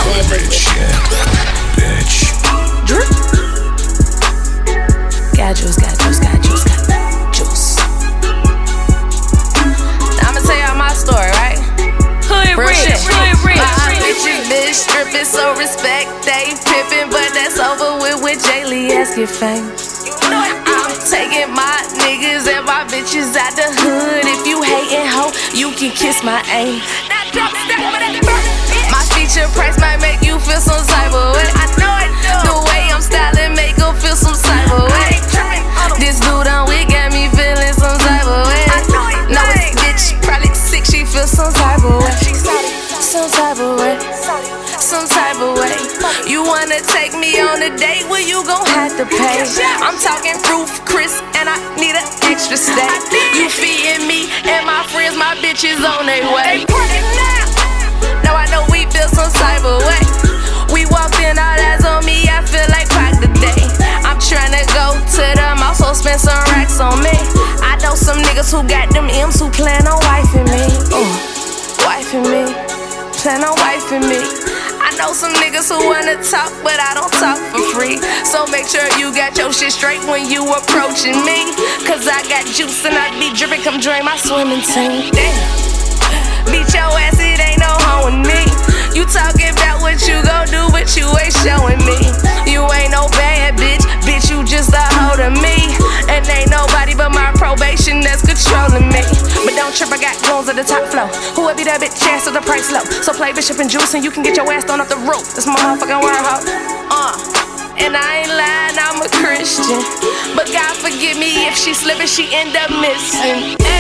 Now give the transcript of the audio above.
call it bitch, yeah. Bitch. Drip. Got juice. Now I'ma tell y'all my story, right? Hood rich. My bitches, bitch, stripping, so respect they pippin', but that's over with Jaylee ass get famous. I'm taking my niggas and my bitches out the hood. If you hatin' ho, you can kiss my aim. My feature price might make you feel some type of way. I know it do. The way I'm styling make her feel some type of way. This dude on we got me feeling some type of way. No, this bitch probably sick, she feel some type of way. Some type of way. Some type of way. You wanna take me on a date? Well, you gon' have to pay. I'm talking roof, Chris, and I need an extra stay. You feeding me and my friends, my bitches on their way. Now I know we feel some type of way. We walked in, all eyes on me, I feel like Pac today. I'm tryna go to the mall, so spend some racks on me. I know some niggas who got them M's who plan on wifing me. Wifing me, plan on wifing me. I know some niggas who wanna talk, but I don't talk for free. So make sure you got your shit straight when you approaching me. Cause I got juice and I be drippin', come join my swimming team. Damn. Beat your ass, it ain't no home with me. You talking about what you gon' do, but you ain't showing me. You ain't no bad bitch, bitch, you just a hoe to me. And ain't nobody but my probation that's controlling me. But don't trip, I got goons at the top floor. Who would be that bitch ass with the price low? So play Bishop and Juice and you can get your ass thrown off the roof. That's my motherfucking word, hoe. And I ain't lying, I'm a Christian. But God forgive me if she slippin', she end up missing.